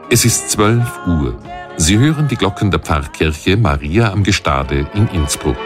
Es ist 12 Uhr. Sie hören die Glocken der Pfarrkirche Maria am Gestade in Innsbruck.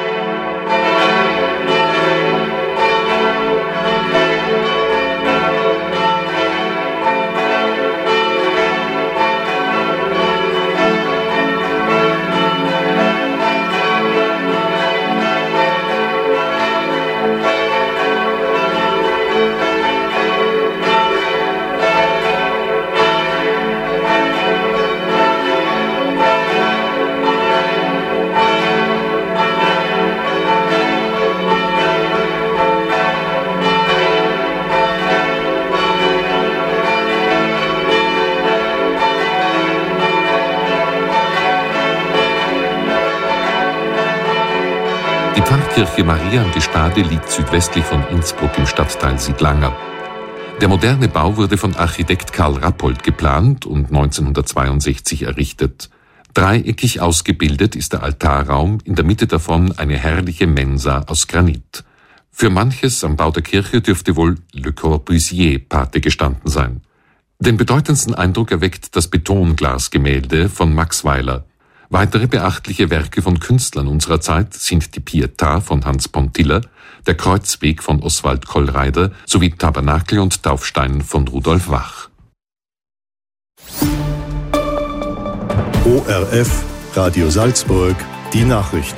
Die Pfarrkirche Maria am Gestade liegt südwestlich von Innsbruck im Stadtteil Siedlanger. Der moderne Bau wurde von Architekt Karl Rappold geplant und 1962 errichtet. Dreieckig ausgebildet ist der Altarraum, in der Mitte davon eine herrliche Mensa aus Granit. Für manches am Bau der Kirche dürfte wohl Le Corbusier Pate gestanden sein. Den bedeutendsten Eindruck erweckt das Betonglasgemälde von Max Weiler. Weitere beachtliche Werke von Künstlern unserer Zeit sind die Pietà von Hans Pontiller, der Kreuzweg von Oswald Kollreider sowie Tabernakel und Taufstein von Rudolf Wach. ORF, Radio Salzburg, die Nachrichten.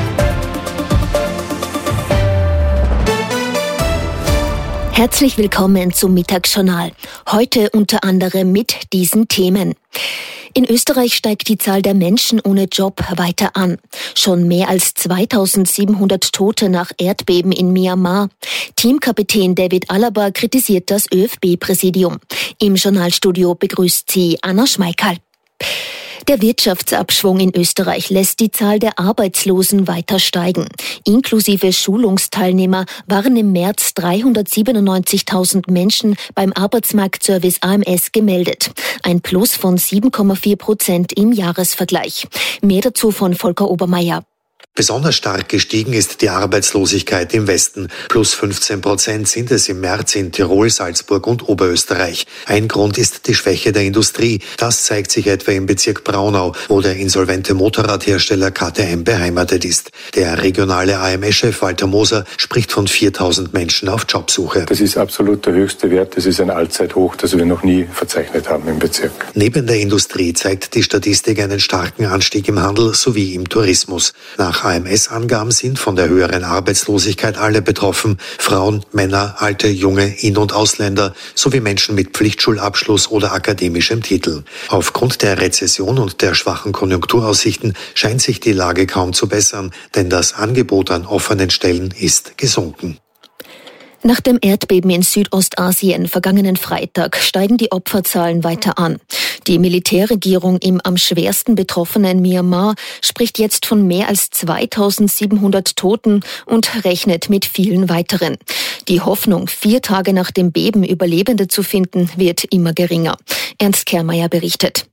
Herzlich willkommen zum Mittagsjournal. Heute unter anderem mit diesen Themen. In Österreich steigt die Zahl der Menschen ohne Job weiter an. Schon mehr als 2700 Tote nach Erdbeben in Myanmar. Teamkapitän David Alaba kritisiert das ÖFB-Präsidium. Im Journalstudio begrüßt sie Anna Schmeikal. Der Wirtschaftsabschwung in Österreich lässt die Zahl der Arbeitslosen weiter steigen. Inklusive Schulungsteilnehmer waren im März 397.000 Menschen beim Arbeitsmarktservice AMS gemeldet. Ein Plus von 7,4% im Jahresvergleich. Mehr dazu von Volker Obermeier. Besonders stark gestiegen ist die Arbeitslosigkeit im Westen. Plus 15% sind es im März in Tirol, Salzburg und Oberösterreich. Ein Grund ist die Schwäche der Industrie. Das zeigt sich etwa im Bezirk Braunau, wo der insolvente Motorradhersteller KTM beheimatet ist. Der regionale AMS-Chef Walter Moser spricht von 4.000 Menschen auf Jobsuche. Das ist absolut der höchste Wert. Das ist ein Allzeithoch, das wir noch nie verzeichnet haben im Bezirk. Neben der Industrie zeigt die Statistik einen starken Anstieg im Handel sowie im Tourismus. Nach AMS-Angaben sind von der höheren Arbeitslosigkeit alle betroffen: Frauen, Männer, alte, junge, In- und Ausländer sowie Menschen mit Pflichtschulabschluss oder akademischem Titel. Aufgrund der Rezession und der schwachen Konjunkturaussichten scheint sich die Lage kaum zu bessern, denn das Angebot an offenen Stellen ist gesunken. Nach dem Erdbeben in Südostasien vergangenen Freitag steigen die Opferzahlen weiter an. Die Militärregierung im am schwersten betroffenen Myanmar spricht jetzt von mehr als 2700 Toten und rechnet mit vielen weiteren. Die Hoffnung, 4 Tage nach dem Beben Überlebende zu finden, wird immer geringer. Ernst Kehrmeier berichtet.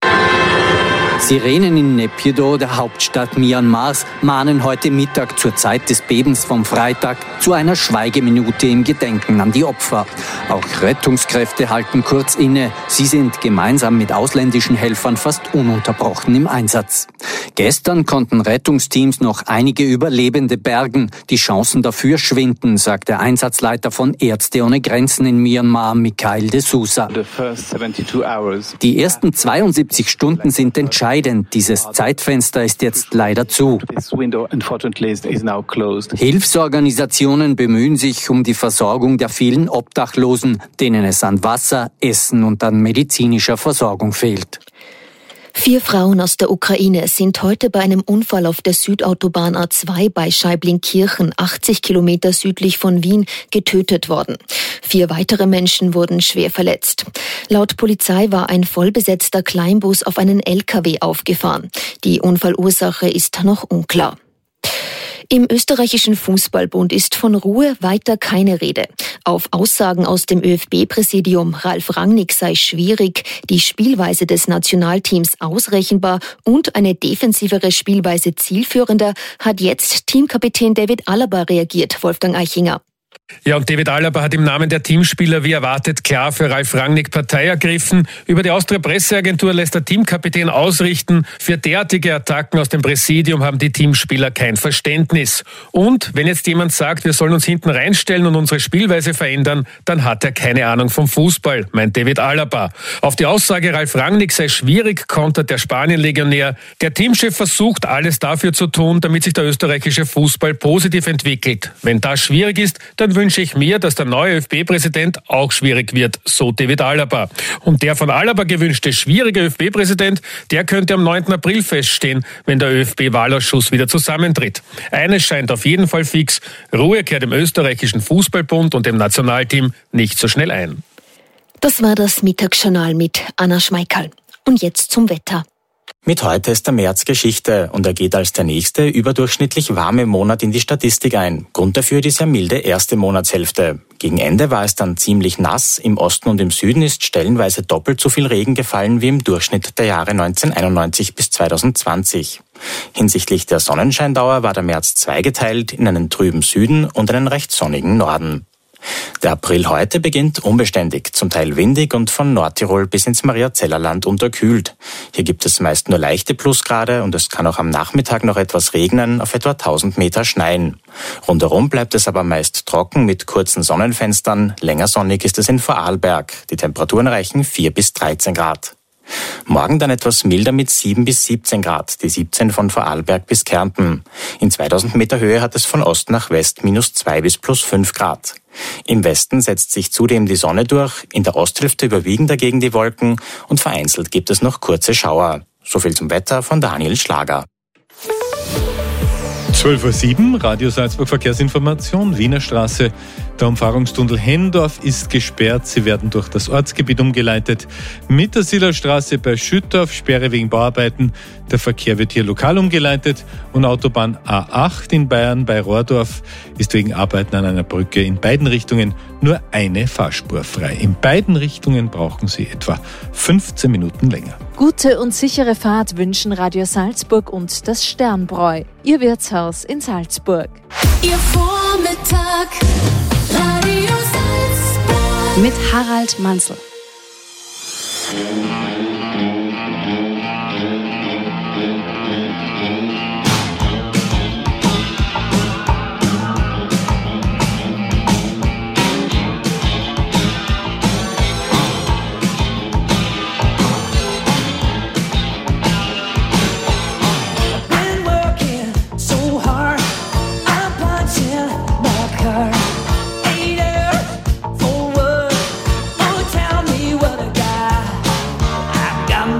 Sirenen in Naypyidaw, der Hauptstadt Myanmars, mahnen heute Mittag zur Zeit des Bebens vom Freitag zu einer Schweigeminute im Gedenken an die Opfer. Auch Rettungskräfte halten kurz inne. Sie sind gemeinsam mit ausländischen Helfern fast ununterbrochen im Einsatz. Gestern konnten Rettungsteams noch einige Überlebende bergen. Die Chancen dafür schwinden, sagt der Einsatzleiter von Ärzte ohne Grenzen in Myanmar, Mikhail de Sousa. Die ersten 72 Stunden sind entscheidend. Dieses Zeitfenster ist jetzt leider zu. Hilfsorganisationen bemühen sich um die Versorgung der vielen Obdachlosen, denen es an Wasser, Essen und an medizinischer Versorgung fehlt. 4 Frauen aus der Ukraine sind heute bei einem Unfall auf der Südautobahn A2 bei Schaiblinkirchen, 80 Kilometer südlich von Wien, getötet worden. 4 weitere Menschen wurden schwer verletzt. Laut Polizei war ein vollbesetzter Kleinbus auf einen LKW aufgefahren. Die Unfallursache ist noch unklar. Im österreichischen Fußballbund ist von Ruhe weiter keine Rede. Auf Aussagen aus dem ÖFB-Präsidium Ralf Rangnick sei schwierig, die Spielweise des Nationalteams ausrechenbar und eine defensivere Spielweise zielführender, hat jetzt Teamkapitän David Alaba reagiert, Wolfgang Eichinger. Ja, und David Alaba hat im Namen der Teamspieler wie erwartet klar für Ralf Rangnick Partei ergriffen. Über die Austria-Presseagentur lässt der Teamkapitän ausrichten, für derartige Attacken aus dem Präsidium haben die Teamspieler kein Verständnis. Und wenn jetzt jemand sagt, wir sollen uns hinten reinstellen und unsere Spielweise verändern, dann hat er keine Ahnung vom Fußball, meint David Alaba. Auf die Aussage, Ralf Rangnick sei schwierig, kontert der Spanien-Legionär. Der Teamchef versucht, alles dafür zu tun, damit sich der österreichische Fußball positiv entwickelt. Wenn das schwierig ist, dann wünsche ich mir, dass der neue ÖFB-Präsident auch schwierig wird, so David Alaba. Und der von Alaba gewünschte schwierige ÖFB-Präsident, der könnte am 9. April feststehen, wenn der ÖFB-Wahlausschuss wieder zusammentritt. Eines scheint auf jeden Fall fix: Ruhe kehrt im österreichischen Fußballbund und dem Nationalteam nicht so schnell ein. Das war das Mittagsjournal mit Anna Schmeikerl. Und jetzt zum Wetter. Mit heute ist der März Geschichte und er geht als der nächste überdurchschnittlich warme Monat in die Statistik ein. Grund dafür die sehr milde erste Monatshälfte. Gegen Ende war es dann ziemlich nass. Im Osten und im Süden ist stellenweise doppelt so viel Regen gefallen wie im Durchschnitt der Jahre 1991 bis 2020. Hinsichtlich der Sonnenscheindauer war der März zweigeteilt in einen trüben Süden und einen recht sonnigen Norden. Der April heute beginnt unbeständig, zum Teil windig und von Nordtirol bis ins Mariazellerland unterkühlt. Hier gibt es meist nur leichte Plusgrade und es kann auch am Nachmittag noch etwas regnen, auf etwa 1000 Meter schneien. Rundherum bleibt es aber meist trocken mit kurzen Sonnenfenstern. Länger sonnig ist es in Vorarlberg. Die Temperaturen reichen 4 bis 13 Grad. Morgen dann etwas milder mit 7 bis 17 Grad, die 17 von Vorarlberg bis Kärnten. In 2000 Meter Höhe hat es von Ost nach West -2 bis +5 Grad. Im Westen setzt sich zudem die Sonne durch, in der Osthälfte überwiegen dagegen die Wolken und vereinzelt gibt es noch kurze Schauer. So viel zum Wetter von Daniel Schlager. 12:07 Uhr, Radio Salzburg Verkehrsinformation, Wiener Straße. Der Umfahrungstunnel Hendorf ist gesperrt. Sie werden durch das Ortsgebiet umgeleitet. Mittersieler Straße bei Schüttorf, Sperre wegen Bauarbeiten. Der Verkehr wird hier lokal umgeleitet. Und Autobahn A8 in Bayern bei Rohrdorf ist wegen Arbeiten an einer Brücke in beiden Richtungen nur eine Fahrspur frei. In beiden Richtungen brauchen Sie etwa 15 Minuten länger. Gute und sichere Fahrt wünschen Radio Salzburg und das Sternbräu, Ihr Wirtshaus in Salzburg. Ihr Vormittag, Radio Salzburg. Mit Harald Manzl. For what? Oh, tell me what I got.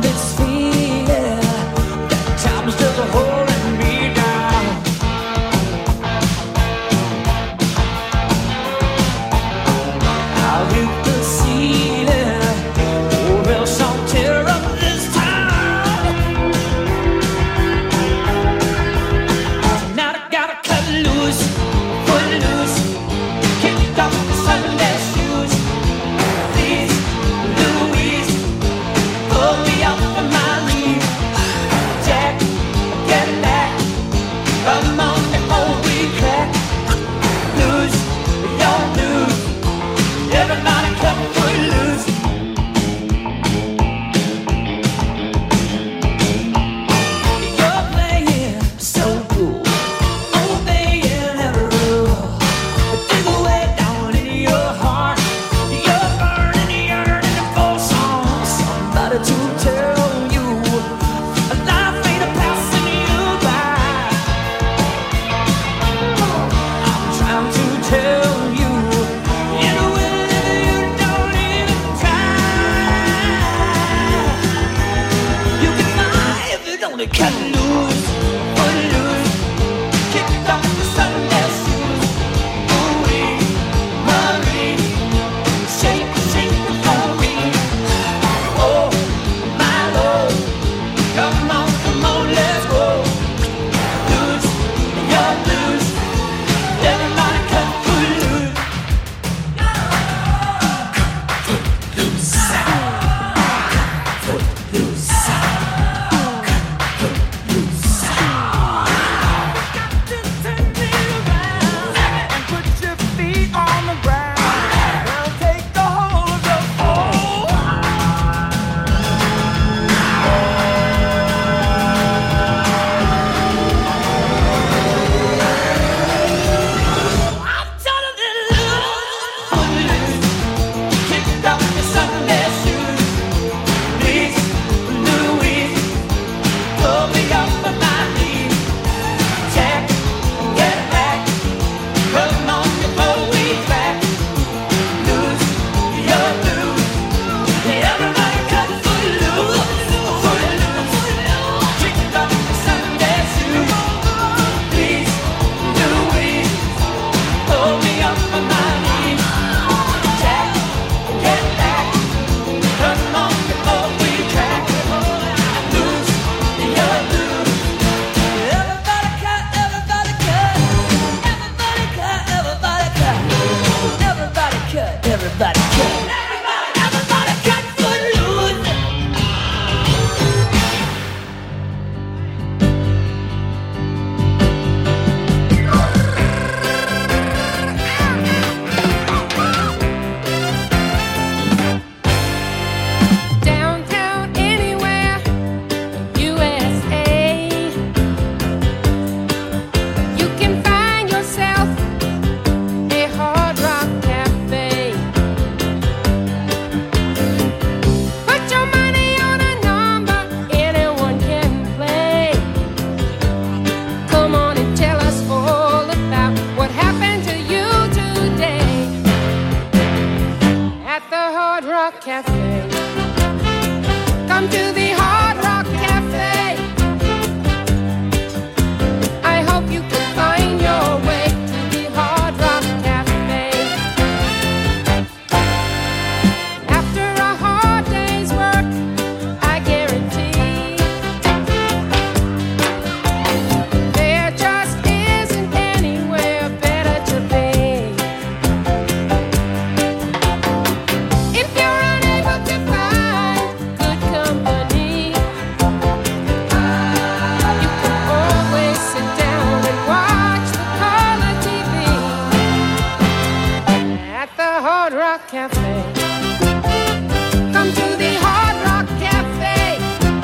Cafe. Come to the Hard Rock Cafe.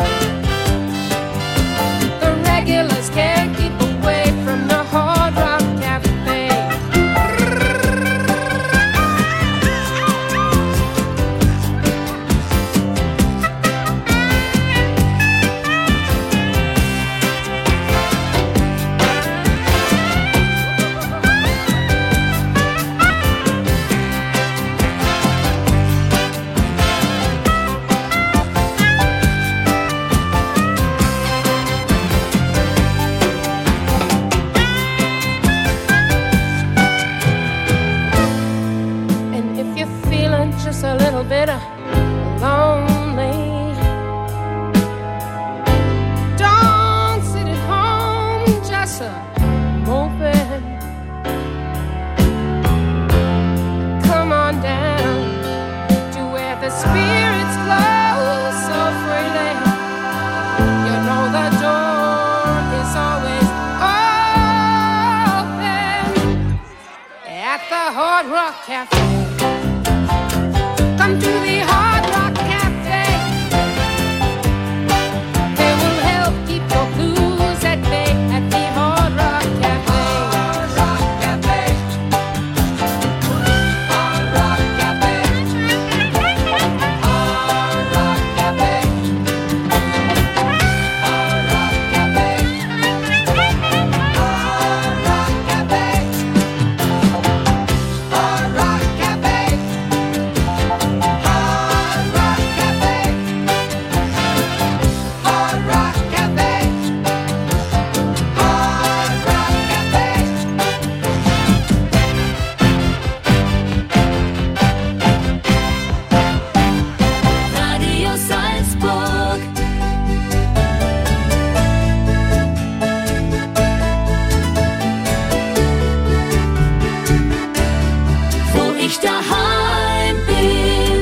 The regulars can't keep away from the Hard Rock Cafe. Just a little bit lonely. Don't sit at home just moping. Come on down to where the spirits flow so freely. You know the door is always open at the Hard Rock Cafe. Come to the Hard Rock Cafe. They will help keep your blues at bay at the Hard Rock Cafe. Hard Rock Cafe. Hard Rock Cafe. Hard Rock Cafe. Hard Rock Cafe. Hard Rock Cafe. Hard Rock Cafe. Radio Salzburg. Wo ich daheim bin.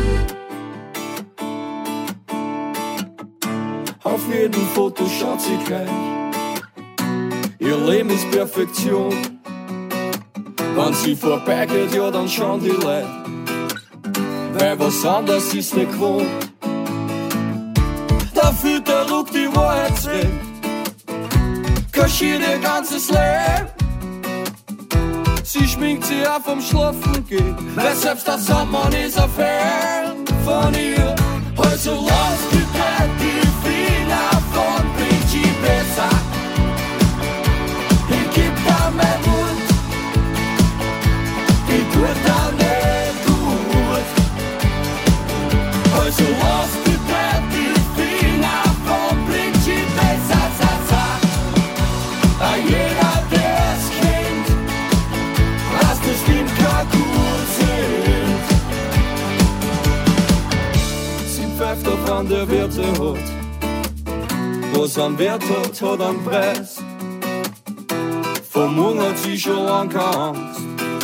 Auf jedem Foto schaut sie gleich. Ihr Leben ist Perfektion. Wenn sie vorbeigeht, ja, dann schauen die Leute. Weil was anderes ist nicht gewohnt. Da fühlt der Ruck die Wahrheit recht. Kaschiert ihr ganzes Leben. Sie schminkt sich auf vom Schlafen gehen. Weil selbst der Sommer ist ein Fan von ihr. Also lass bitte die Finger von Principessa. Ich geb da mein Mund. Ich tut da nicht gut. Also lass bitte die Finger von Principessa. Jeder, der es kennt, was bestimmt gar gut sind. Sie pfeift auf an der Wirte hat. Was am Wert hat, hat am Preis. Vom Hunger hat sie schon lang keine Angst.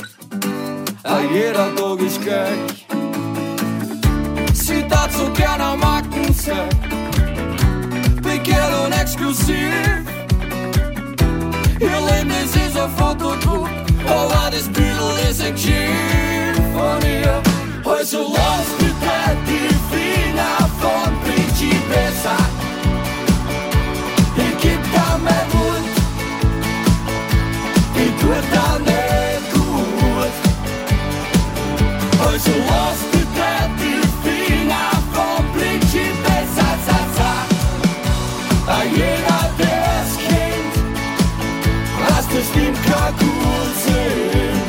Jeder Tag ist gleich. Sie tat so gerne am Marken sein. Begehrt und exklusiv. Ihr Leben, das ist ein Fotodruck, aber das Büdel ist ein Geschick von ihr. Also lass bitte die Finger von Principessa. Ich geb da mein Mund, ich tut da nicht gut. Also lass bitte die Finger von Principessa. Jeder, der es kennt, was bestimmt gar gut sind.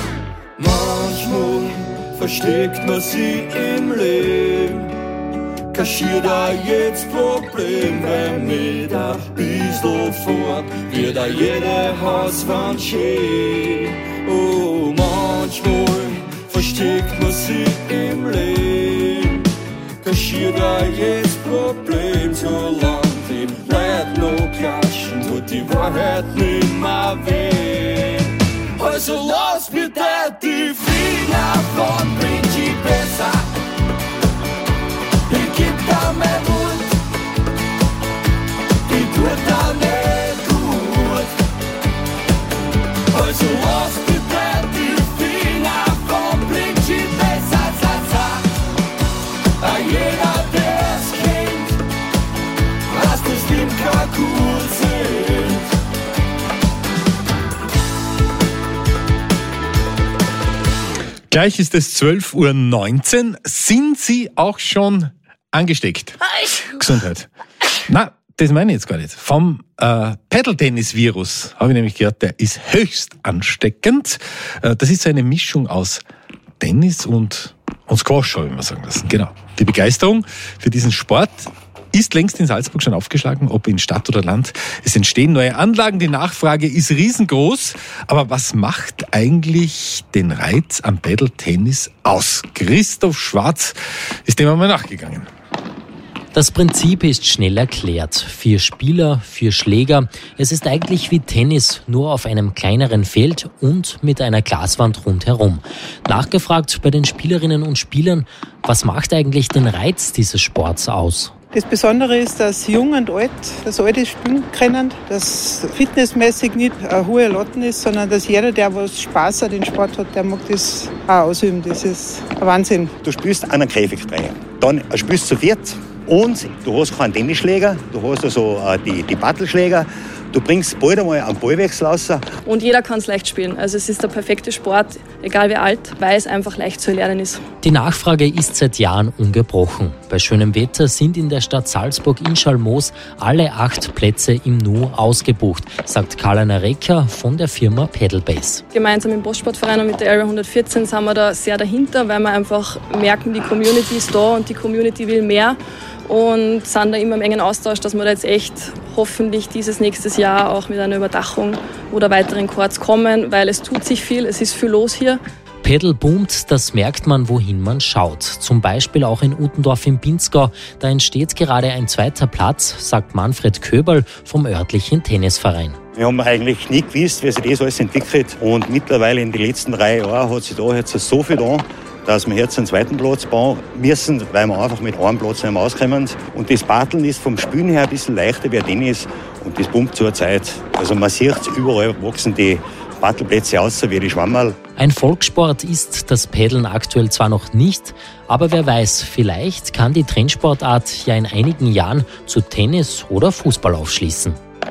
versteckt man sie im Leben. kaschiert auch jetzt Problem, wenn mit ein bisschen fort wird auch jede Hauswand schön. Oh, manchmal versteckt man sich im Leben, kaschiert auch jetzt Problem, solange die Leute noch klatschen, tut die Wahrheit nimmer weh. Also lass bitte die Finger von Principessa, ich geb da mein Mund, die tut da nicht gut. Also lass bitte die Finger von Principessa, jeder der's kennt, was bestimmt kein cool sind. Gleich ist es 12:19 Uhr. Sind Sie auch schon angesteckt? Gesundheit. Na, das meine ich jetzt gar nicht. Vom Paddle-Tennis-Virus habe ich nämlich gehört, der ist höchst ansteckend. Das ist so eine Mischung aus Tennis und Squash, habe ich mal sagen lassen. Genau. Die Begeisterung für diesen Sport ist längst in Salzburg schon aufgeschlagen, ob in Stadt oder Land. Es entstehen neue Anlagen, die Nachfrage ist riesengroß. Aber was macht eigentlich den Reiz am Paddle-Tennis aus? Christoph Schwarz ist dem einmal nachgegangen. Das Prinzip ist schnell erklärt. 4 Spieler, 4 Schläger. Es ist eigentlich wie Tennis, nur auf einem kleineren Feld und mit einer Glaswand rundherum. Nachgefragt bei den Spielerinnen und Spielern, was macht eigentlich den Reiz dieses Sports aus? Das Besondere ist, dass jung und alt das alte spielen können, dass fitnessmäßig nicht eine hohe Latten ist, sondern dass jeder, der was Spaß an den Sport hat, der mag das auch ausüben. Das ist ein Wahnsinn. Du spielst einen Käfigdreher, dann spielst du zu viert und du hast keinen Tennisschläger, du hast also die Battelschläger. Du bringst bald einmal einen Ballwechsel raus. Und jeder kann es leicht spielen. Also es ist der perfekte Sport, egal wie alt, weil es einfach leicht zu erlernen ist. Die Nachfrage ist seit Jahren ungebrochen. Bei schönem Wetter sind in der Stadt Salzburg in Schalmoos alle 8 Plätze im Nu ausgebucht, sagt Karl-Anna Recker von der Firma Paddlebase. Gemeinsam im Postsportverein und mit der Area 114 sind wir da sehr dahinter, weil wir einfach merken, die Community ist da und die Community will mehr. Und sind da immer im engen Austausch, dass wir da jetzt echt hoffentlich nächstes Jahr auch mit einer Überdachung oder weiteren Courts kommen, weil es tut sich viel, es ist viel los hier. Paddle boomt, das merkt man, wohin man schaut. Zum Beispiel auch in Utendorf im Pinzgau. Da entsteht gerade ein 2. Platz, sagt Manfred Köberl vom örtlichen Tennisverein. Wir haben eigentlich nie gewusst, wie sich das alles entwickelt. Und mittlerweile in den letzten 3 Jahren hat sich da jetzt so viel da, dass wir jetzt einen 2. Platz bauen müssen, weil wir einfach mit einem Platz nicht mehr auskommen. Und das Paddeln ist vom Spielen her ein bisschen leichter wie Tennis und das pumpt zur Zeit. Also man sieht, überall wachsen die Paddelplätze aus wie die Schwammerl. Ein Volkssport ist das Paddeln aktuell zwar noch nicht, aber wer weiß, vielleicht kann die Trendsportart ja in einigen Jahren zu Tennis oder Fußball aufschließen.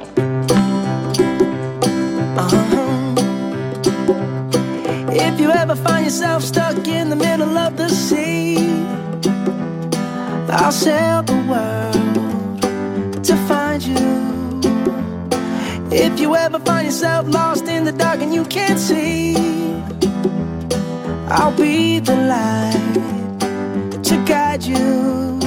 If you ever find yourself stuck in the middle of the sea, I'll sail the world to find you. If you ever find yourself lost in the dark and you can't see, I'll be the light to guide you.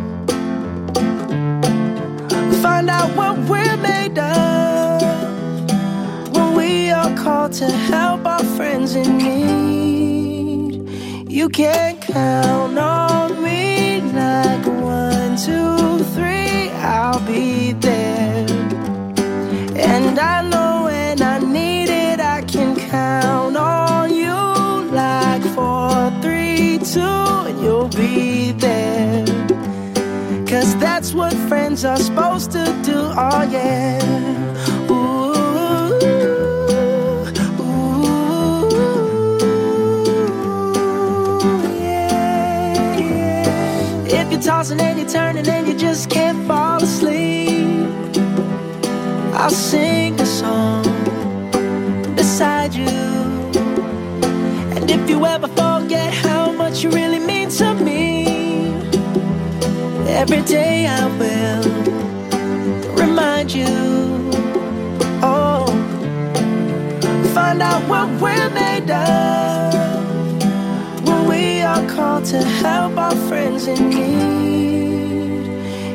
Find out what we're made of when we are called to help our friends in need. You can count on me like 1, 2, 3, I'll be there. And I know when I need it, I can count on you like 4, 3, 2, and you'll be there. 'Cause that's what friends are supposed to do, oh yeah. If you're tossing and you're turning and you just can't fall asleep, I'll sing a song beside you. And if you ever forget how much you really mean to me, every day I will remind you. Oh, find out what we're made of when we are called to help our friends in need.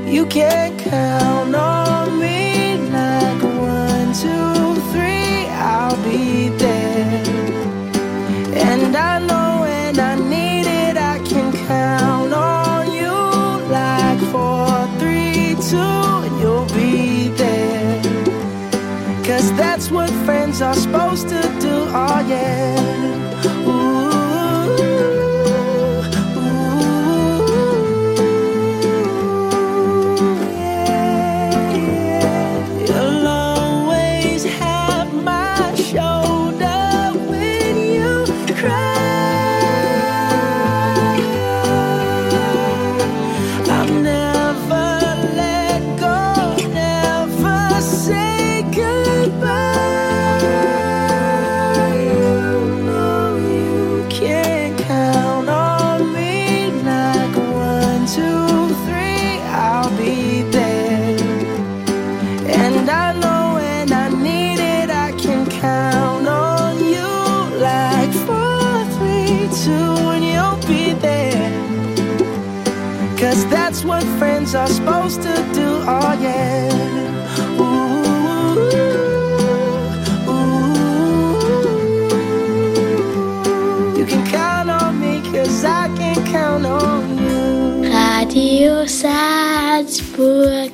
You can count on me like 1, 2, 3, I'll be there. And I know when I need it, I can count on you like 4, 3, 2, and you'll be there. 'Cause that's what friends are supposed to do, oh yeah. Ooh. That's what friends are supposed to do, oh yeah. Ooh, ooh. You can count on me 'cause I can count on you. Radio Salzburg.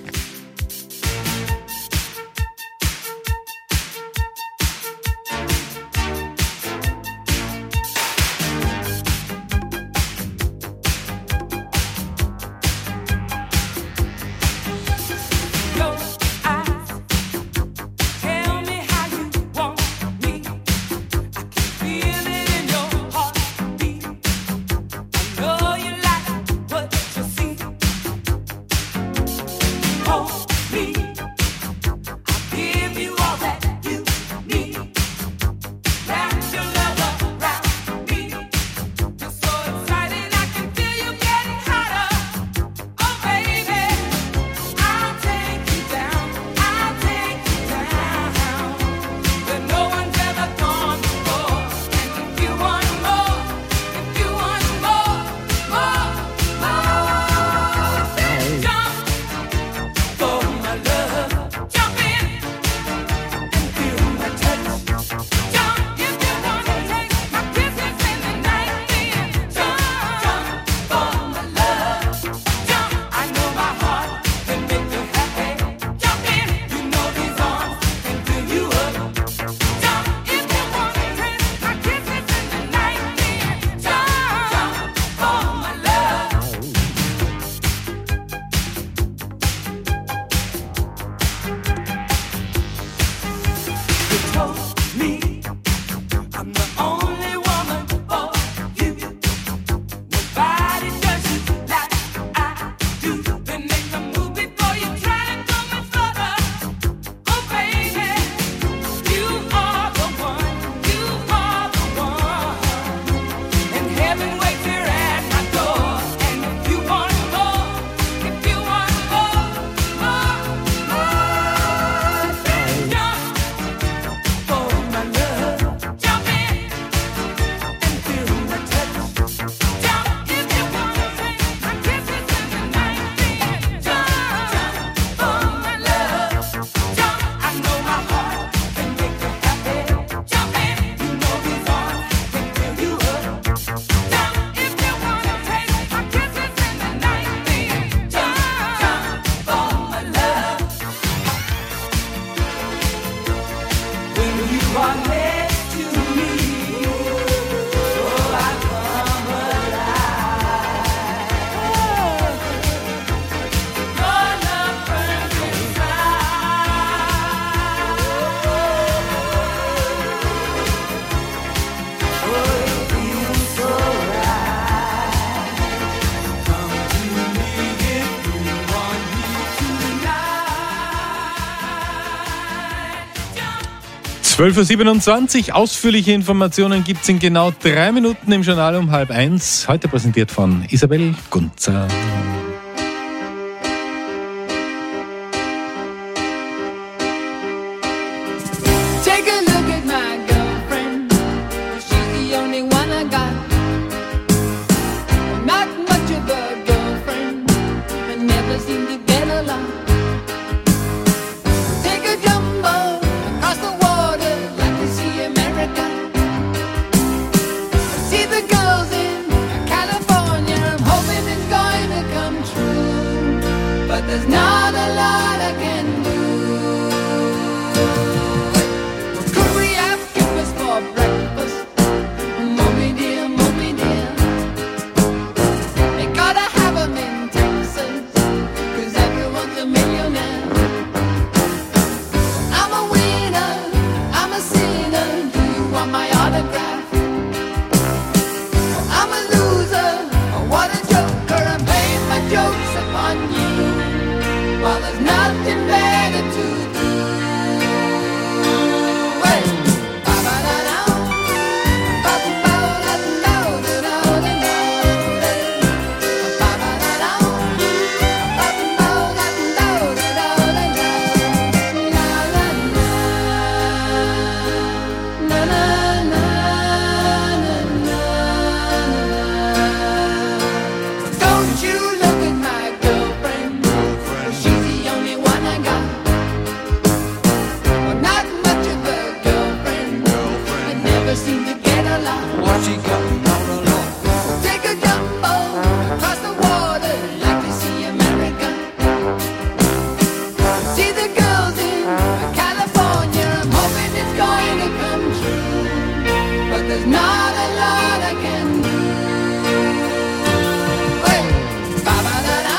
– 12.27 Uhr. Ausführliche Informationen gibt es in genau 3 Minuten im Journal um 12:30. Heute präsentiert von Isabel Gunzer. Not much of a girlfriend, but never seemed to get there's not a lot I can do. Could we have kippers for breakfast? Mommy dear, they gotta have 'em in Texas, 'cause everyone's a millionaire. I'm a winner, I'm a sinner, do you want my autograph? I'm a loser, what a joker, I'm playing my jokes upon you, while there's nothing better to do. Hey! Ba-ba-da-da, ba-ba-da-da-da-da-da-da-da. Ba-ba-da-da, ba-ba-da-da-da-da-da-da. La la la, na na na na. Don't you look at my girlfriend, she's the only one I got. Well, not much of a girlfriend, I never seem to get along. What she got? Take a jumbo across the water, like to see America. See the girls in California, I'm hoping it's going to come true, but there's not a lot I can do. Hey! Ba-ba-da-da,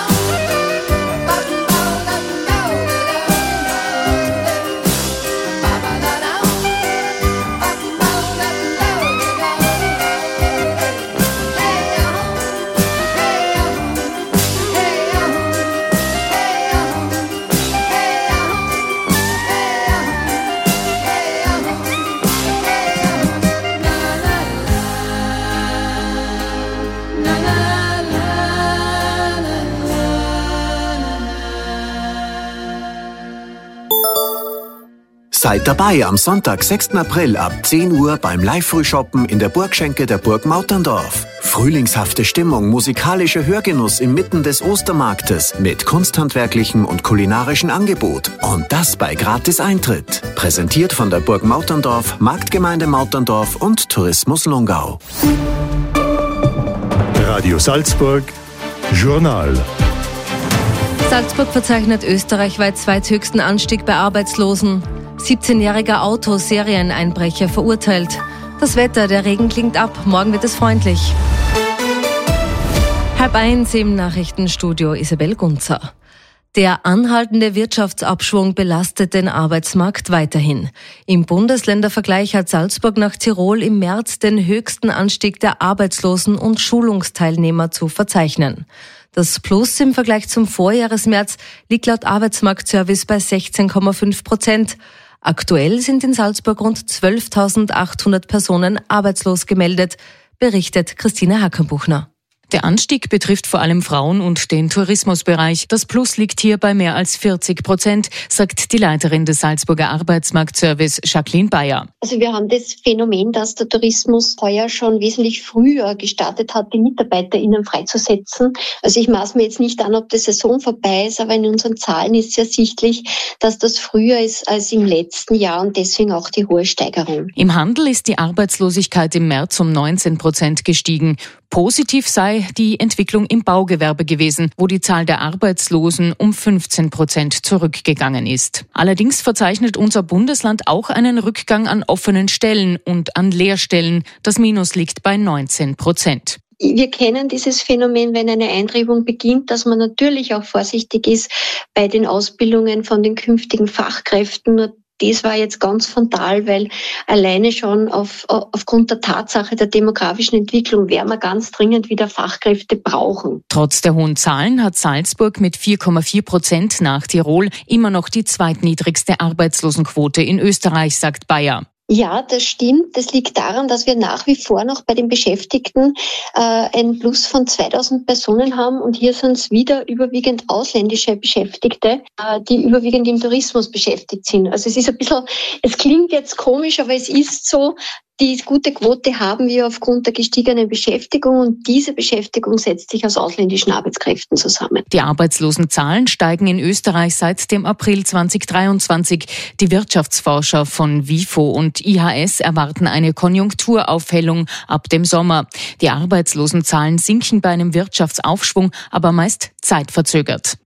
Seid dabei am Sonntag, 6. April ab 10 Uhr beim Live-Frühshoppen in der Burgschenke der Burg Mauterndorf. Frühlingshafte Stimmung, musikalischer Hörgenuss inmitten des Ostermarktes mit kunsthandwerklichem und kulinarischem Angebot. Und das bei Gratis-Eintritt. Präsentiert von der Burg Mauterndorf, Marktgemeinde Mauterndorf und Tourismus Lungau. Radio Salzburg, Journal. Salzburg verzeichnet österreichweit zweithöchsten Anstieg bei Arbeitslosen. 17-jähriger Autoserieneinbrecher verurteilt. Das Wetter, der Regen klingt ab, morgen wird es freundlich. 12:30 im Nachrichtenstudio Isabel Gunzer. Der anhaltende Wirtschaftsabschwung belastet den Arbeitsmarkt weiterhin. Im Bundesländervergleich hat Salzburg nach Tirol im März den höchsten Anstieg der Arbeitslosen- und Schulungsteilnehmer zu verzeichnen. Das Plus im Vergleich zum Vorjahresmärz liegt laut Arbeitsmarktservice bei 16,5%. Aktuell sind in Salzburg rund 12.800 Personen arbeitslos gemeldet, berichtet Christine Hackenbuchner. Der Anstieg betrifft vor allem Frauen und den Tourismusbereich. Das Plus liegt hier bei mehr als 40%, sagt die Leiterin des Salzburger Arbeitsmarktservice, Jacqueline Bayer. Also wir haben das Phänomen, dass der Tourismus heuer schon wesentlich früher gestartet hat, die MitarbeiterInnen freizusetzen. Also ich maß mir jetzt nicht an, ob die Saison vorbei ist, aber in unseren Zahlen ist es ersichtlich, dass das früher ist als im letzten Jahr und deswegen auch die hohe Steigerung. Im Handel ist die Arbeitslosigkeit im März um 19% gestiegen. Positiv sei die Entwicklung im Baugewerbe gewesen, wo die Zahl der Arbeitslosen um 15% zurückgegangen ist. Allerdings verzeichnet unser Bundesland auch einen Rückgang an offenen Stellen und an Lehrstellen. Das Minus liegt bei 19%. Wir kennen dieses Phänomen, wenn eine Eintribung beginnt, dass man natürlich auch vorsichtig ist bei den Ausbildungen von den künftigen Fachkräften. Das war jetzt ganz frontal, weil alleine schon aufgrund der Tatsache der demografischen Entwicklung werden wir ganz dringend wieder Fachkräfte brauchen. Trotz der hohen Zahlen hat Salzburg mit 4,4% nach Tirol immer noch die zweitniedrigste Arbeitslosenquote in Österreich, sagt Bayer. Ja, das stimmt. Das liegt daran, dass wir nach wie vor noch bei den Beschäftigten ein Plus von 2000 Personen haben. Und hier sind es wieder überwiegend ausländische Beschäftigte, die überwiegend im Tourismus beschäftigt sind. Also es ist ein bisschen, es klingt jetzt komisch, aber es ist so. Die gute Quote haben wir aufgrund der gestiegenen Beschäftigung und diese Beschäftigung setzt sich aus ausländischen Arbeitskräften zusammen. Die Arbeitslosenzahlen steigen in Österreich seit dem April 2023. Die Wirtschaftsforscher von WIFO und IHS erwarten eine Konjunkturaufhellung ab dem Sommer. Die Arbeitslosenzahlen sinken bei einem Wirtschaftsaufschwung, aber meist zeitverzögert.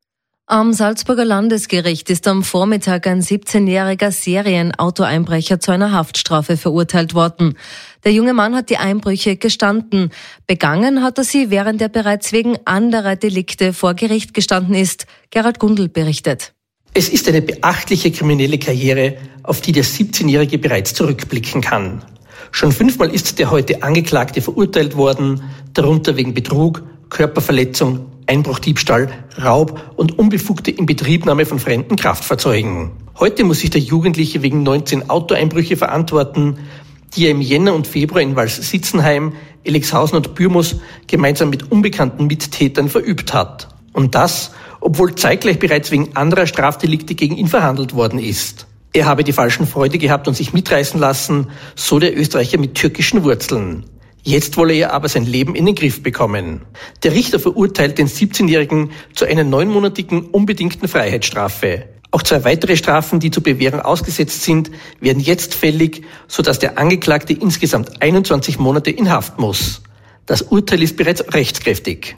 Am Salzburger Landesgericht ist am Vormittag ein 17-jähriger Serienautoeinbrecher zu einer Haftstrafe verurteilt worden. Der junge Mann hat die Einbrüche gestanden. Begangen hat er sie, während er bereits wegen anderer Delikte vor Gericht gestanden ist. Gerald Gundl berichtet. Es ist eine beachtliche kriminelle Karriere, auf die der 17-Jährige bereits zurückblicken kann. Schon 5-mal ist der heute Angeklagte verurteilt worden, darunter wegen Betrug, Körperverletzung, Einbruch, Diebstahl, Raub und unbefugte Inbetriebnahme von fremden Kraftfahrzeugen. Heute muss sich der Jugendliche wegen 19 Autoeinbrüche verantworten, die er im Jänner und Februar in Wals-Sitzenheim, Elixhausen und Bürmus gemeinsam mit unbekannten Mittätern verübt hat. Und das, obwohl zeitgleich bereits wegen anderer Strafdelikte gegen ihn verhandelt worden ist. Er habe die falschen Freude gehabt und sich mitreißen lassen, so der Österreicher mit türkischen Wurzeln. Jetzt wolle er aber sein Leben in den Griff bekommen. Der Richter verurteilt den 17-Jährigen zu einer 9-monatigen unbedingten Freiheitsstrafe. Auch 2 weitere Strafen, die zur Bewährung ausgesetzt sind, werden jetzt fällig, sodass der Angeklagte insgesamt 21 Monate in Haft muss. Das Urteil ist bereits rechtskräftig.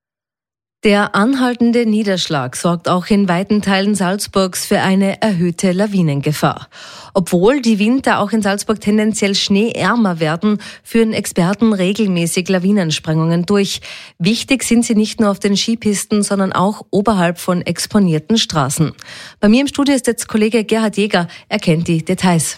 Der anhaltende Niederschlag sorgt auch in weiten Teilen Salzburgs für eine erhöhte Lawinengefahr. Obwohl die Winter auch in Salzburg tendenziell schneeärmer werden, führen Experten regelmäßig Lawinensprengungen durch. Wichtig sind sie nicht nur auf den Skipisten, sondern auch oberhalb von exponierten Straßen. Bei mir im Studio ist jetzt Kollege Gerhard Jäger, er kennt die Details.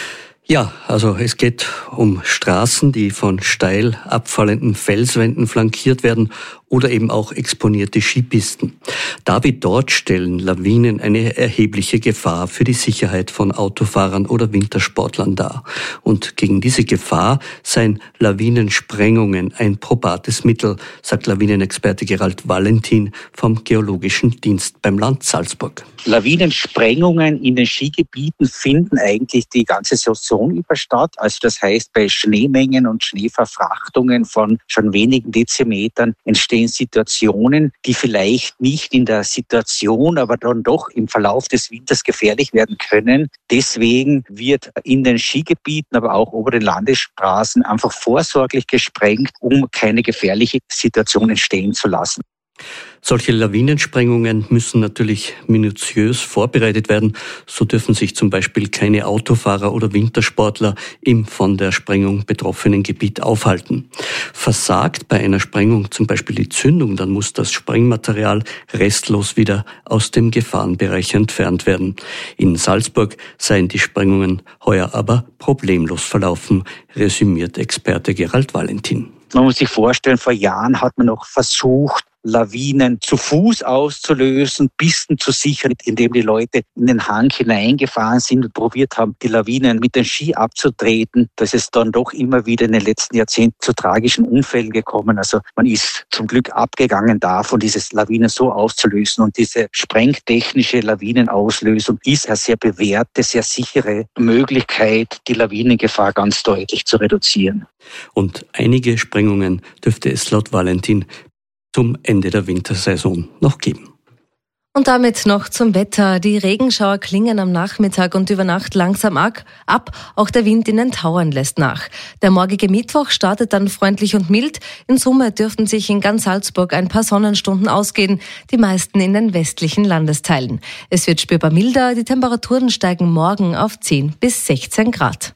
Ja, also es geht um Straßen, die von steil abfallenden Felswänden flankiert werden oder eben auch exponierte Skipisten. Da wie dort stellen Lawinen eine erhebliche Gefahr für die Sicherheit von Autofahrern oder Wintersportlern dar. Und gegen diese Gefahr seien Lawinensprengungen ein probates Mittel, sagt Lawinenexperte Gerald Valentin vom Geologischen Dienst beim Land Salzburg. Lawinensprengungen in den Skigebieten finden eigentlich die ganze Saison über statt. Also das heißt, bei Schneemengen und Schneeverfrachtungen von schon wenigen Dezimetern entstehen Situationen, die vielleicht nicht in der Situation, aber dann doch im Verlauf des Winters gefährlich werden können. Deswegen wird in den Skigebieten, aber auch über den Landesstraßen einfach vorsorglich gesprengt, um keine gefährliche Situation entstehen zu lassen. Solche Lawinensprengungen müssen natürlich minutiös vorbereitet werden. So dürfen sich zum Beispiel keine Autofahrer oder Wintersportler im von der Sprengung betroffenen Gebiet aufhalten. Versagt bei einer Sprengung zum Beispiel die Zündung, dann muss das Sprengmaterial restlos wieder aus dem Gefahrenbereich entfernt werden. In Salzburg seien die Sprengungen heuer aber problemlos verlaufen, resümiert Experte Gerald Valentin. Man muss sich vorstellen, vor Jahren hat man noch versucht, Lawinen zu Fuß auszulösen, Pisten zu sichern, indem die Leute in den Hang hineingefahren sind und probiert haben, die Lawinen mit den Ski abzutreten. Das ist dann doch immer wieder in den letzten Jahrzehnten zu tragischen Unfällen gekommen. Also man ist zum Glück abgegangen davon, dieses Lawinen so auszulösen. Und diese sprengtechnische Lawinenauslösung ist eine sehr bewährte, sehr sichere Möglichkeit, die Lawinengefahr ganz deutlich zu reduzieren. Und einige Sprengungen dürfte es laut Valentin zum Ende der Wintersaison noch geben. Und damit noch zum Wetter. Die Regenschauer klingen am Nachmittag und über Nacht langsam ab. Auch der Wind in den Tauern lässt nach. Der morgige Mittwoch startet dann freundlich und mild. In Summe dürften sich in ganz Salzburg ein paar Sonnenstunden ausgehen, die meisten in den westlichen Landesteilen. Es wird spürbar milder, die Temperaturen steigen morgen auf 10 bis 16 Grad.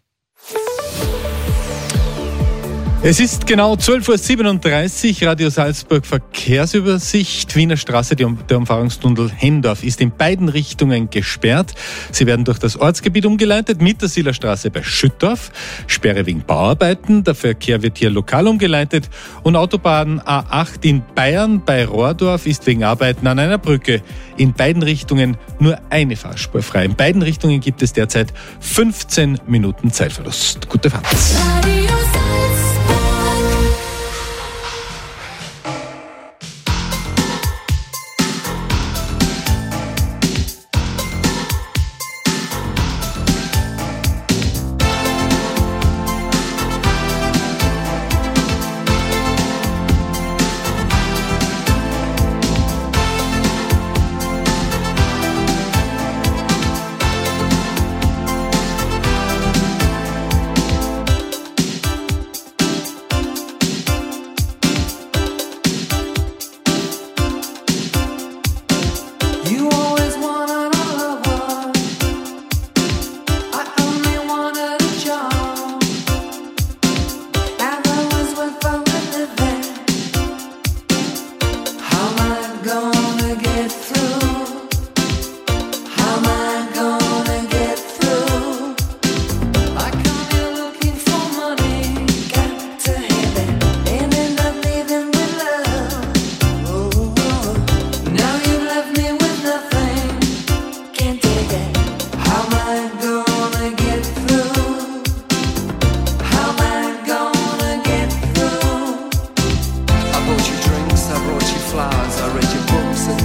Es ist genau 12.37 Uhr, Radio Salzburg Verkehrsübersicht. Wiener Straße, der Umfahrungstunnel Hendorf ist in beiden Richtungen gesperrt. Sie werden durch das Ortsgebiet umgeleitet, Mittersiler Straße bei Schüttorf, Sperre wegen Bauarbeiten. Der Verkehr wird hier lokal umgeleitet. Und Autobahn A8 in Bayern bei Rohrdorf ist wegen Arbeiten an einer Brücke in beiden Richtungen nur eine Fahrspur frei. In beiden Richtungen gibt es derzeit 15 Minuten Zeitverlust. Gute Fahrt.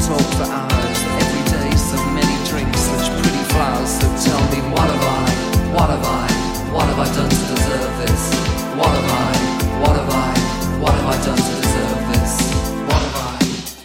talk for hours. Every day so many drinks, such pretty flowers. So tell me, what have I done to deserve this? What have I done to deserve this? What have I?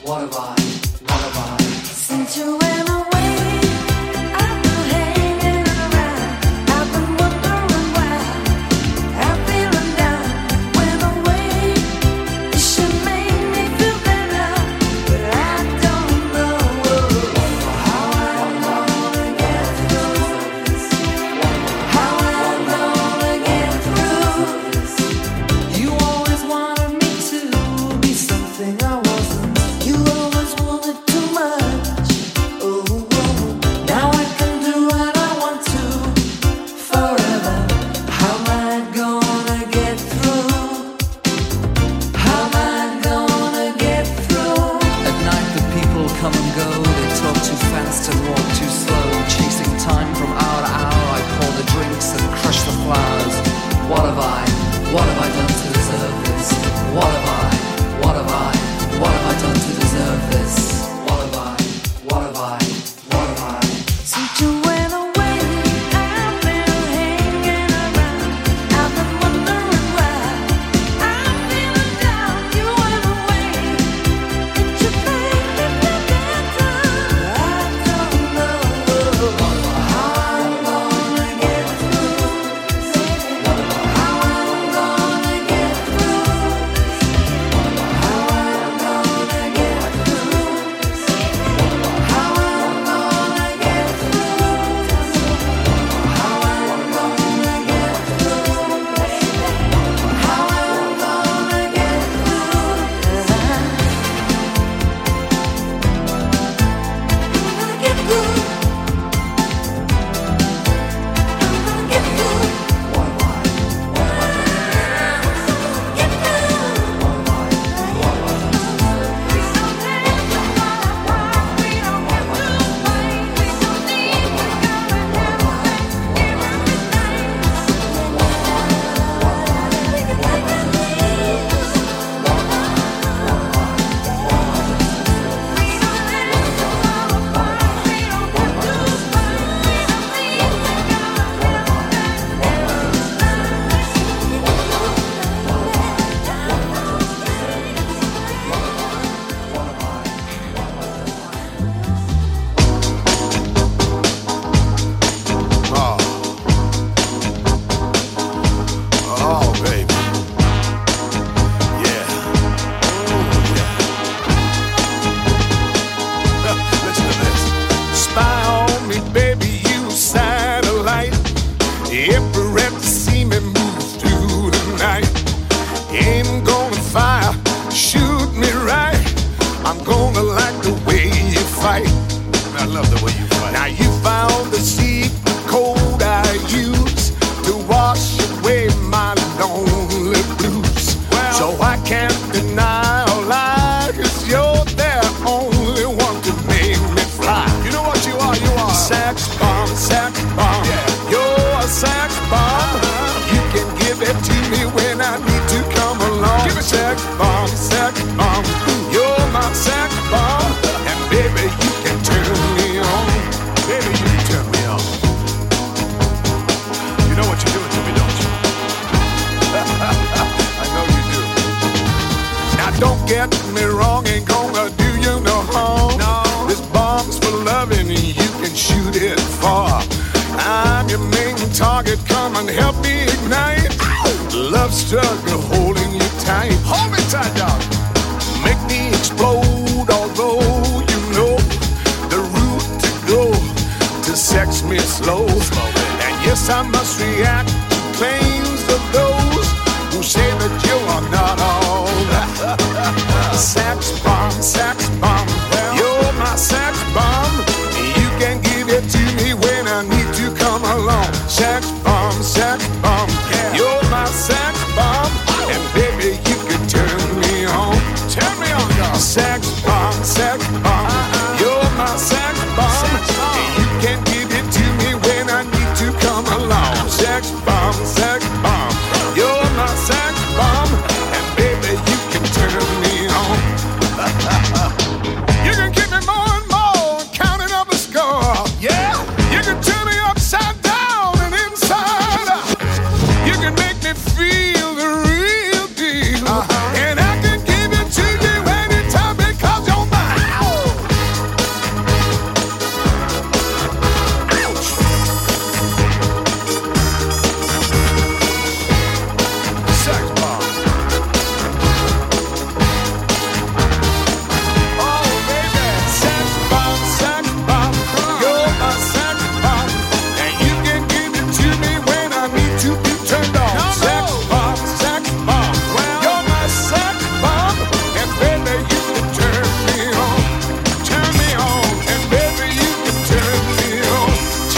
Since you went away, I've been hanging around. I've been wondering why I'm feeling down. Went away, you should make me feel better, but I don't know how I'm gonna get through. How I'm gonna get through. You always wanted me to be something I wasn't. You always wanted too much. Oh, now I can do what I want to forever. How am I gonna get through? How am I gonna get through? At night the people come and go. They talk too fast and walk too slow. Chasing time from hour to hour. I pour the drinks and crush the flowers. What have I done to deserve this? What have I done to deserve this? What have I? Since you went away, I've been hanging around. I've been wondering why I'm feeling down. You went away, did you make me feel better? I don't know how I'm gonna get through. How I'm gonna get through. How I'm gonna get through. How I'm gonna get through. How I'm gonna get through. How I'm gonna get Oh, baby. Yeah. Listen to this. Spy on me, baby, you satellite. Every to see me move through the night. Aim gonna fire, shoot me right. I'm gonna like the way you fight. I love the way you fight. Now you found the secret code I use to wash away my lonely blues. Well, so I can't deny or lie, 'cause you're the only one to make me fly. You know what you are? You are sax bomb, sax bomb. Yeah. You're a sax bomb. You can give it to me when I need to come along. Give it sax bomb, sax bomb. You're my sax bomb, and baby you can turn me on. Baby you can turn me on. You know what you're doing to me, don't you? I know you do. Now don't get me wrong, ain't gonna do you no harm. No. This bomb's for loving, you can shoot it far. I'm your main target, come and help me ignite. Love struggle holding you tight. Hold me tight, dog. Make me explode, although you know the route to go to sex me slow. And yes, I must react to claims of those who say that you are not all that. Sax bomb, you're my sax bomb. You can give it to me when I need to come along. Sax bomb, yeah. You're my sax bomb, and baby you can turn me on. Turn me on, dog. Sax bomb, you're my sax bomb. You can give it to me when I need to come along. Sax bomb, you're my sax bomb, and baby you can turn me on. You can keep me more and more, counting up the score. Yeah, you can turn me upside down and inside out. You can make me feel the real deal. And I can give it to you anytime because you're mine. Ouch. Sex bomb. Oh baby, sex bomb, you're my sex bomb, and you can give it to me when I need to be turned on. Sex bomb, you're my sex bomb, and baby you can turn me on, and baby you can turn me on,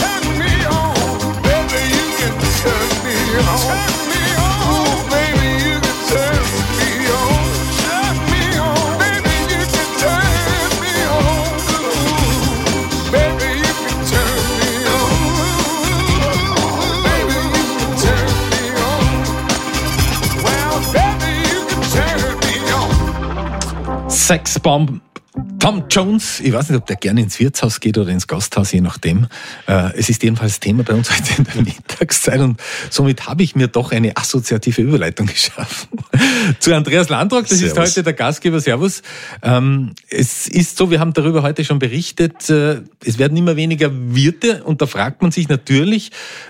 baby you can turn me on, ooh baby you can turn me on, baby you can turn me on, baby you can turn me on, baby you can turn me on, well baby you can turn me on. Sexbomb. Tom Jones, ich weiß nicht, ob der gerne ins Wirtshaus geht oder ins Gasthaus, je nachdem. Es ist jedenfalls Thema bei uns heute in der Mittagszeit und somit habe ich mir doch eine assoziative Überleitung geschaffen. Zu Andreas Landrock, das Servus. ist heute der Gastgeber. Servus. Es ist so, wir haben darüber heute schon berichtet, es werden immer weniger Wirte und da fragt man sich natürlich,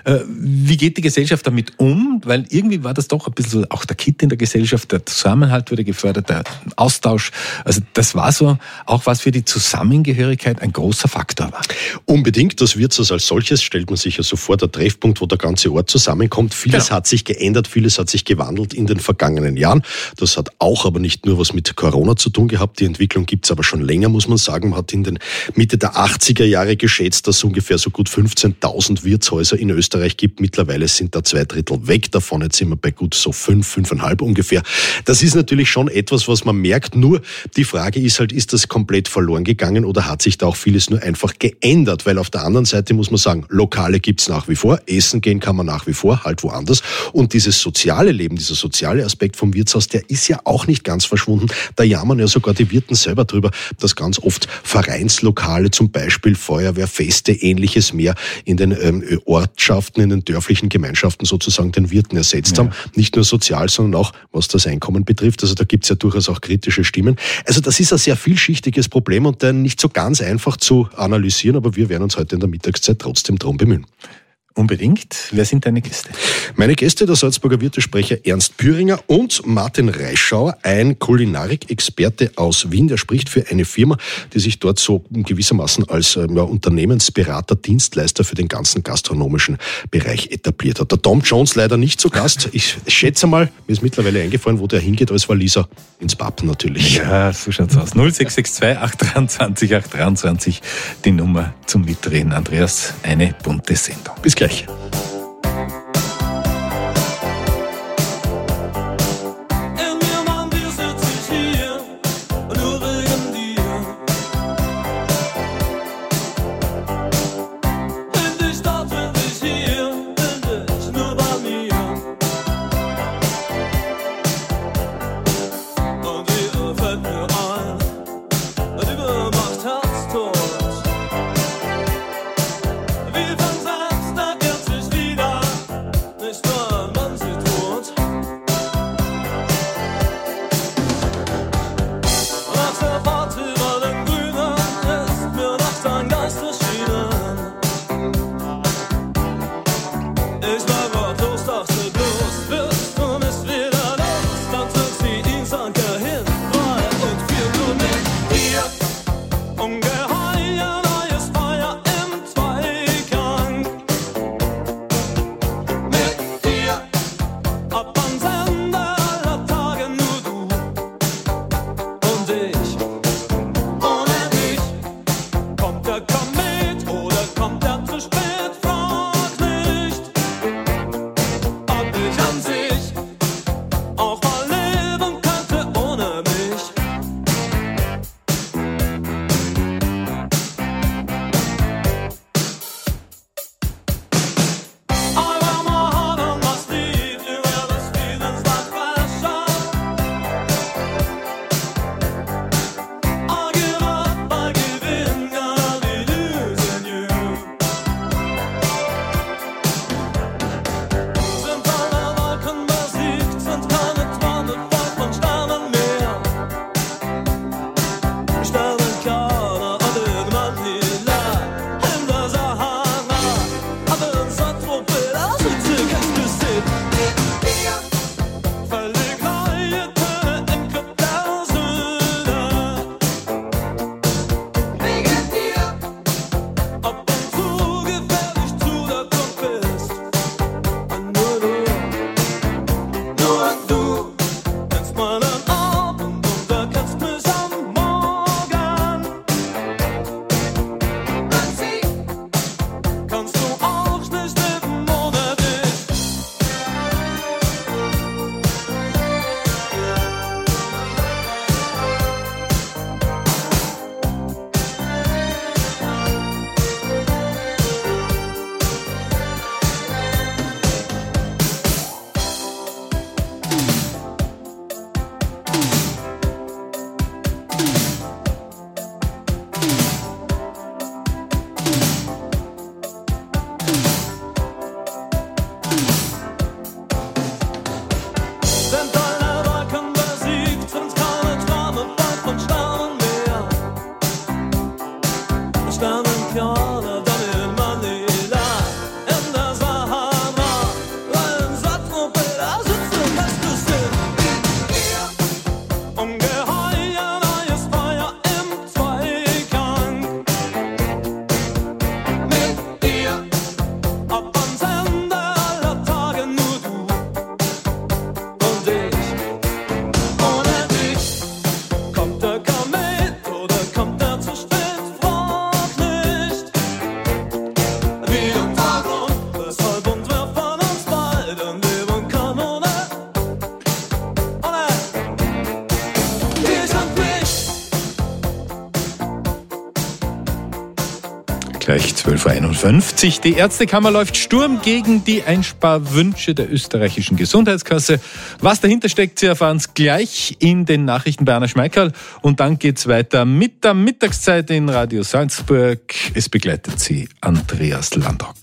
wie geht die Gesellschaft damit um? Weil irgendwie war das doch ein bisschen so, auch der Kitt in der Gesellschaft, der Zusammenhalt wurde gefördert, der Austausch. Also das war so auch was für die Zusammengehörigkeit ein großer Faktor war. Unbedingt, das Wirtshaus als solches stellt man sich ja so vor, der Treffpunkt, wo der ganze Ort zusammenkommt. Vieles hat sich geändert, vieles hat sich gewandelt in den vergangenen Jahren. Das hat auch aber nicht nur was mit Corona zu tun gehabt. Die Entwicklung gibt's aber schon länger, muss man sagen. Man hat in den Mitte der 80er Jahre geschätzt, dass es ungefähr so gut 15.000 Wirtshäuser in Österreich gibt. Mittlerweile sind da 2/3 weg davon. Jetzt sind wir bei gut so 5,5 ungefähr. Das ist natürlich schon etwas, was man merkt. Nur die Frage ist halt, ist das komplett verloren gegangen oder hat sich da auch vieles nur einfach geändert? Weil auf der anderen Seite muss man sagen, Lokale gibt's nach wie vor, essen gehen kann man nach wie vor, halt woanders. Und dieses soziale Leben, dieser soziale Aspekt vom Wirtshaus, der ist ja auch nicht ganz verschwunden. Da jammern ja sogar die Wirten selber drüber, dass ganz oft Vereinslokale, zum Beispiel Feuerwehrfeste, ähnliches mehr in den Ortschaften, in den dörflichen Gemeinschaften sozusagen den Wirten ersetzt haben. Nicht nur sozial, sondern auch was das Einkommen betrifft. Also da gibt's ja durchaus auch kritische Stimmen. Also das ist ein sehr vielschichtiges Problem und nicht so ganz einfach zu analysieren, aber wir werden uns heute in der Mittagszeit trotzdem darum bemühen. Unbedingt. Wer sind deine Gäste? Meine Gäste, der Salzburger Wirtesprecher Ernst Bühringer und Martin Reischauer, ein Kulinarik-Experte aus Wien. Der spricht für eine Firma, die sich dort so gewissermaßen als Unternehmensberater, Dienstleister für den ganzen gastronomischen Bereich etabliert hat. Der Tom Jones leider nicht zu Gast. Ich schätze mal, mir ist mittlerweile eingefallen, wo der hingeht als Waliser. Ins Pub natürlich. Ja, so schaut's aus. 0662 823 823, die Nummer zum Mitreden. Andreas, eine bunte Sendung. Bis gleich. Wie von Samstag jetzt Gleich 12.51 Uhr. Die Ärztekammer läuft Sturm gegen die Einsparwünsche der österreichischen Gesundheitskasse. Was dahinter steckt, Sie erfahren es gleich in den Nachrichten bei Anna Schmeikerl. Und dann geht's weiter mit der Mittagszeit in Radio Salzburg. Es begleitet Sie Andreas Landrock.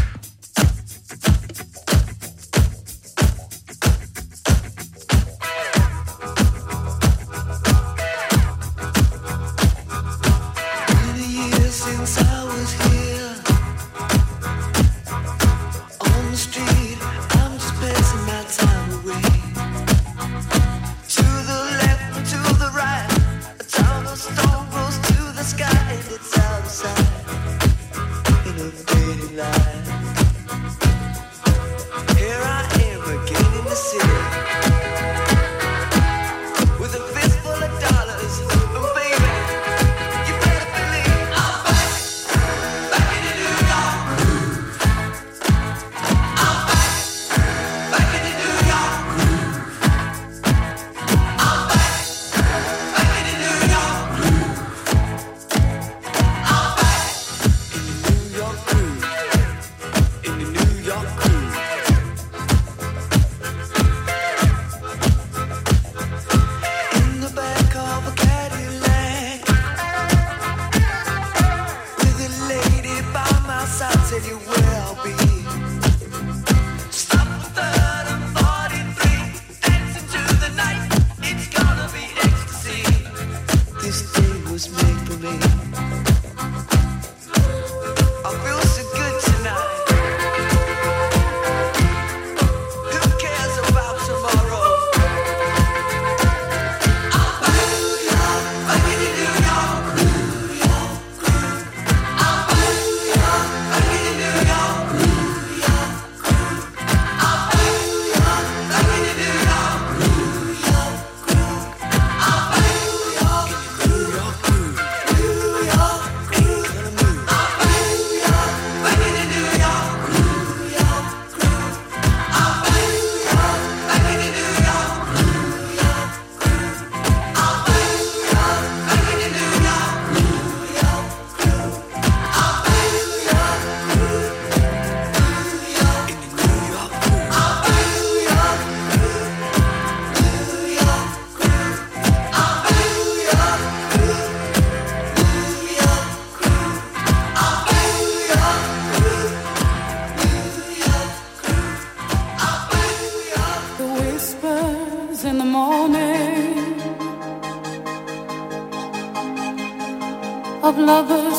of lovers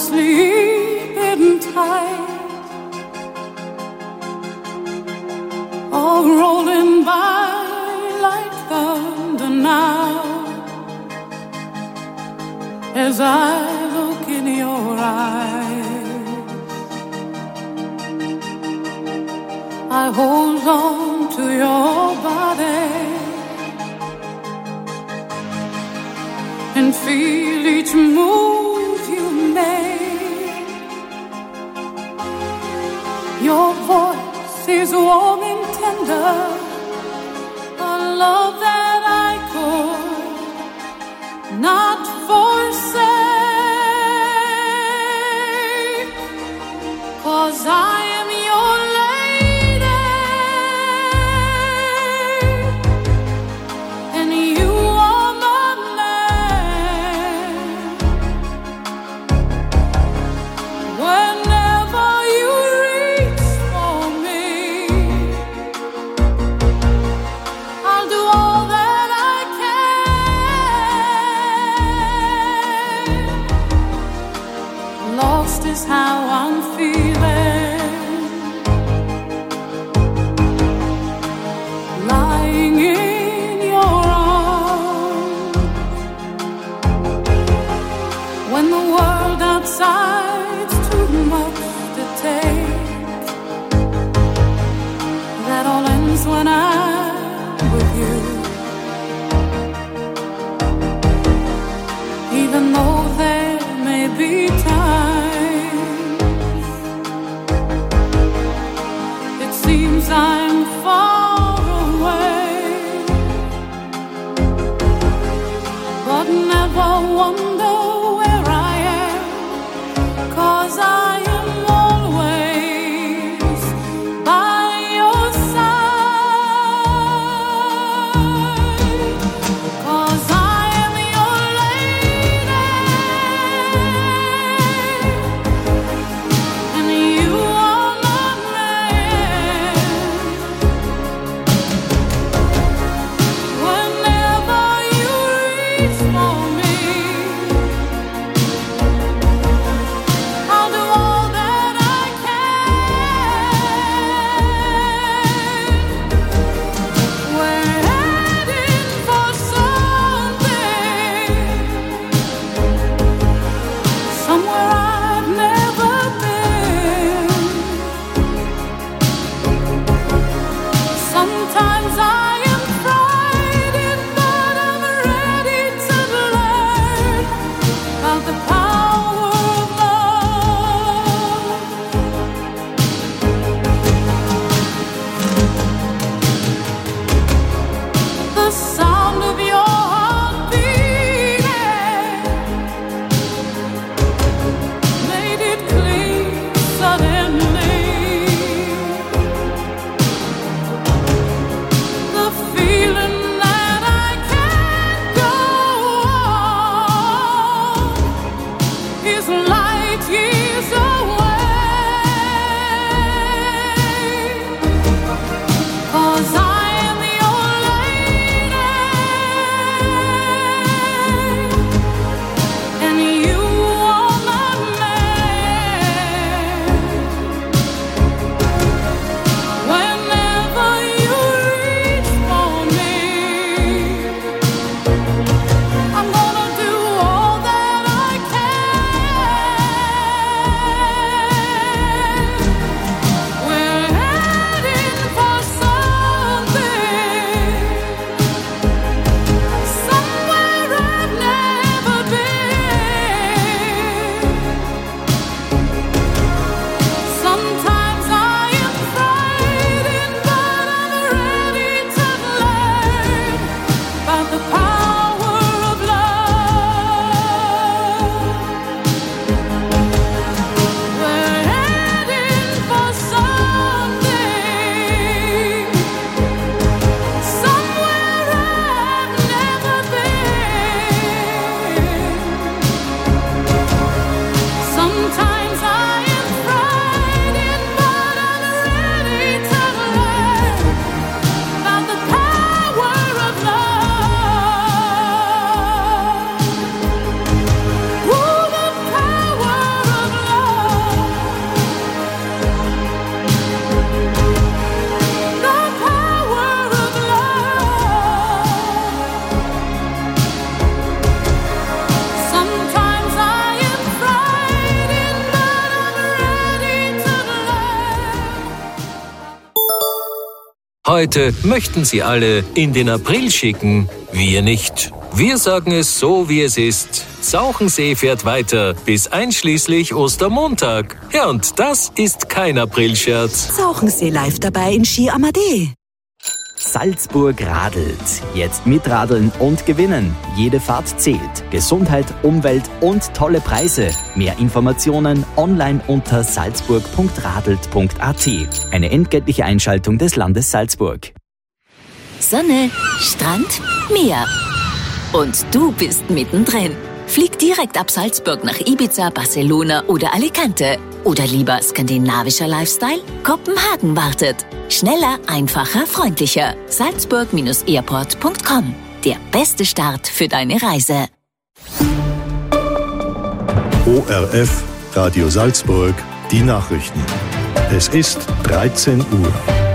sleeping tight, all rolling by like thunder now, as I look in your eyes. I hold on to your body and feel each move you make. Your voice is warm and tender, a love that I could not forsake, 'cause I am your lady and you are my man. Whenever you reach for me, I'll do all that I can. Lost is how I'm feeling, lying in your arms, when the world outside's too much to take. That all ends when I'm with you, even though there may be times is light years away. 'Cause I am your lady, and you are my man. Whenever you reach for me, I'm gonna do all that I can. We're heading for something, somewhere I've never been. Sometimes I am frightened, but I'm ready to learn about the power of love. We're heading for something, somewhere I've never been. Sometimes I am frightened, but I'm ready to learn about the power of love. Ooh, the power of love. The power of love. Sometimes I am frightened, but I'm ready to learn. Heute möchten sie alle in den April schicken, wir nicht. Wir sagen es so, wie es ist. Sauchensee fährt weiter, bis einschließlich Ostermontag. Ja, und das ist kein Aprilscherz. Sauchensee live dabei in Ski Amadee. Salzburg radelt. Jetzt mitradeln und gewinnen. Jede Fahrt zählt. Gesundheit, Umwelt und tolle Preise. Mehr Informationen online unter salzburg.radelt.at. Eine entgeltliche Einschaltung des Landes Salzburg. Sonne, Strand, Meer. Und du bist mittendrin. Flieg direkt ab Salzburg nach Ibiza, Barcelona oder Alicante. Oder lieber skandinavischer Lifestyle? Kopenhagen wartet. Schneller, einfacher, freundlicher. Salzburg-airport.com. Der beste Start für deine Reise. ORF Radio Salzburg, die Nachrichten. Es ist 13 Uhr.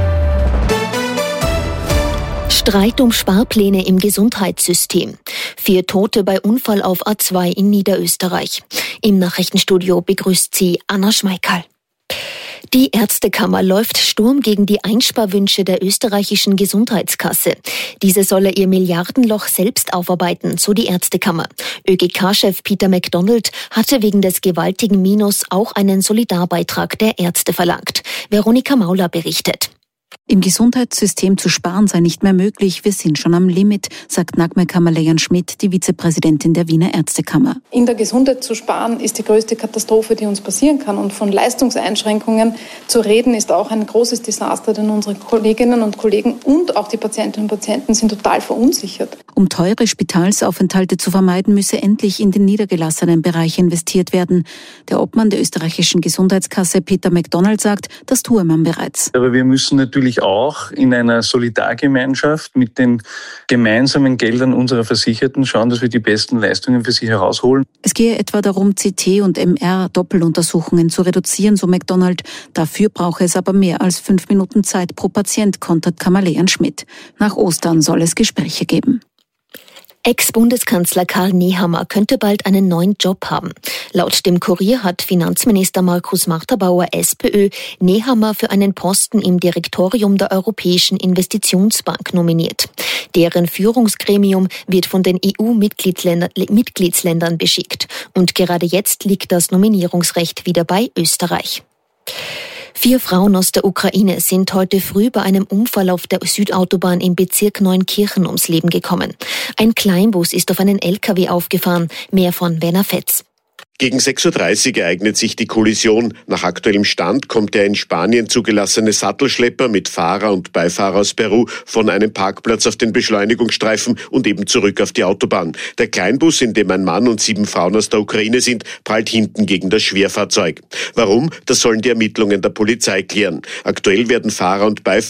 Streit um Sparpläne im Gesundheitssystem. 4 Tote bei Unfall auf A2 in Niederösterreich. Im Nachrichtenstudio begrüßt sie Anna Schmeickerl. Die Ärztekammer läuft Sturm gegen die Einsparwünsche der österreichischen Gesundheitskasse. Diese solle ihr Milliardenloch selbst aufarbeiten, so die Ärztekammer. ÖGK-Chef Peter MacDonald hatte wegen des gewaltigen Minus auch einen Solidarbeitrag der Ärzte verlangt. Veronika Mauler berichtet. Im Gesundheitssystem zu sparen sei nicht mehr möglich. Wir sind schon am Limit, sagt Nagmar Kammerleyan-Schmidt, die Vizepräsidentin der Wiener Ärztekammer. In der Gesundheit zu sparen ist die größte Katastrophe, die uns passieren kann. Und von Leistungseinschränkungen zu reden, ist auch ein großes Desaster, denn unsere Kolleginnen und Kollegen und auch die Patientinnen und Patienten sind total verunsichert. Um teure Spitalsaufenthalte zu vermeiden, müsse endlich in den niedergelassenen Bereich investiert werden. Der Obmann der österreichischen Gesundheitskasse, Peter MacDonald, sagt, das tue man bereits. Aber wir müssen natürlich auch in einer Solidargemeinschaft mit den gemeinsamen Geldern unserer Versicherten schauen, dass wir die besten Leistungen für sie herausholen. Es gehe etwa darum, CT- und MR-Doppeluntersuchungen zu reduzieren, so MacDonald. Dafür brauche es aber mehr als 5 Minuten Zeit pro Patient, kontert Kammerleyan-Schmidt. Nach Ostern soll es Gespräche geben. Ex-Bundeskanzler Karl Nehammer könnte bald einen neuen Job haben. Laut dem Kurier hat Finanzminister Markus Marterbauer, SPÖ, Nehammer für einen Posten im Direktorium der Europäischen Investitionsbank nominiert. Deren Führungsgremium wird von den EU-Mitgliedsländern beschickt. Und gerade jetzt liegt das Nominierungsrecht wieder bei Österreich. 4 Frauen aus der Ukraine sind heute früh bei einem Unfall auf der Südautobahn im Bezirk Neunkirchen ums Leben gekommen. Ein Kleinbus ist auf einen LKW aufgefahren, mehr von Werner Fetz. Gegen 6.30 Uhr ereignet sich die Kollision. Nach aktuellem Stand kommt der in Spanien zugelassene Sattelschlepper mit Fahrer und Beifahrer aus Peru von einem Parkplatz auf den Beschleunigungsstreifen und eben zurück auf die Autobahn. Der Kleinbus, in dem ein Mann und 7 Frauen aus der Ukraine sind, prallt hinten gegen das Schwerfahrzeug. Warum? Das sollen die Ermittlungen der Polizei klären. Aktuell werden Fahrer und Beifahrer